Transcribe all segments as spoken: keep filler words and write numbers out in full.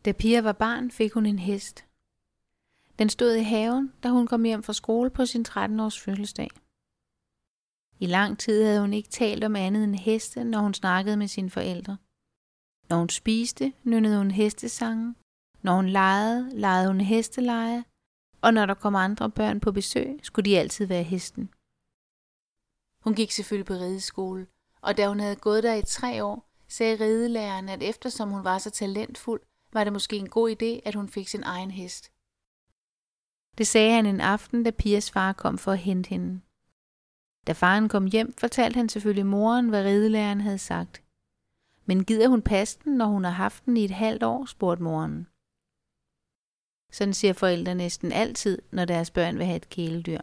Da Pia var barn, fik hun en hest. Den stod i haven, da hun kom hjem fra skole på sin tretten-års fødselsdag. I lang tid havde hun ikke talt om andet end heste, når hun snakkede med sine forældre. Når hun spiste, nynnede hun hestesange. Når hun legede, legede hun hesteleje. Og når der kom andre børn på besøg, skulle de altid være hesten. Hun gik selvfølgelig på rideskole, og da hun havde gået der i tre år, sagde ridelæreren, at eftersom hun var så talentfuld, var det måske en god idé, at hun fik sin egen hest. Det sagde han en aften, da Pias far kom for at hente hende. Da faren kom hjem, fortalte han selvfølgelig moren, hvad ridelæreren havde sagt. Men gider hun passe den, når hun har haft den i et halvt år, spurgte moren. Sådan siger forældre næsten altid, når deres børn vil have et kæledyr.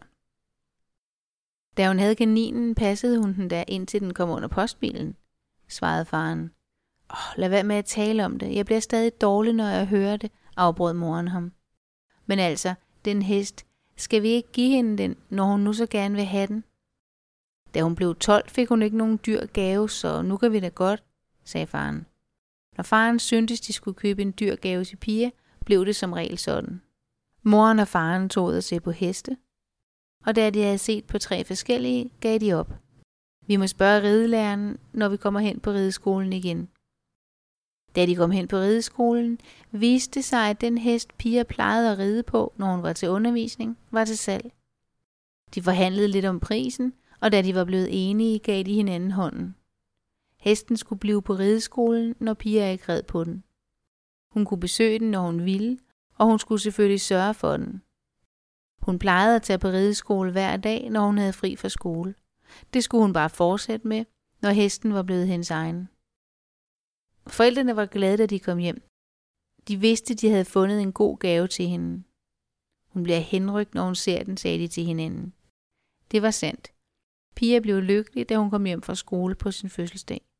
Da hun havde kaninen, passede hun den der, indtil den kom under postbilen, svarede faren. Åh, lad være med at tale om det. Jeg bliver stadig dårlig, når jeg hører det, afbrød moren ham. Men altså, den hest, skal vi ikke give hende den, når hun nu så gerne vil have den? Da hun blev tolv, fik hun ikke nogen dyr gave, så nu kan vi da godt, sagde faren. Når faren syntes, de skulle købe en dyr gave til Pia, blev det som regel sådan. Moren og faren tog ud at se på heste, og da de havde set på tre forskellige, gav de op. Vi må spørge ridelæreren, når vi kommer hen på rideskolen igen. Da de kom hen på rideskolen, viste det sig, at den hest Pia plejede at ride på, når hun var til undervisning, var til salg. De forhandlede lidt om prisen, og da de var blevet enige, gav de hinanden hånden. Hesten skulle blive på rideskolen, når Pia ikke red på den. Hun kunne besøge den, når hun ville, og hun skulle selvfølgelig sørge for den. Hun plejede at tage på rideskole hver dag, når hun havde fri fra skole. Det skulle hun bare fortsætte med, når hesten var blevet hendes egen. Forældrene var glade, da de kom hjem. De vidste, de havde fundet en god gave til hende. Hun bliver henrykt, når hun ser den, sagde de til hinanden. Det var sandt. Pia blev lykkelig, da hun kom hjem fra skole på sin fødselsdag.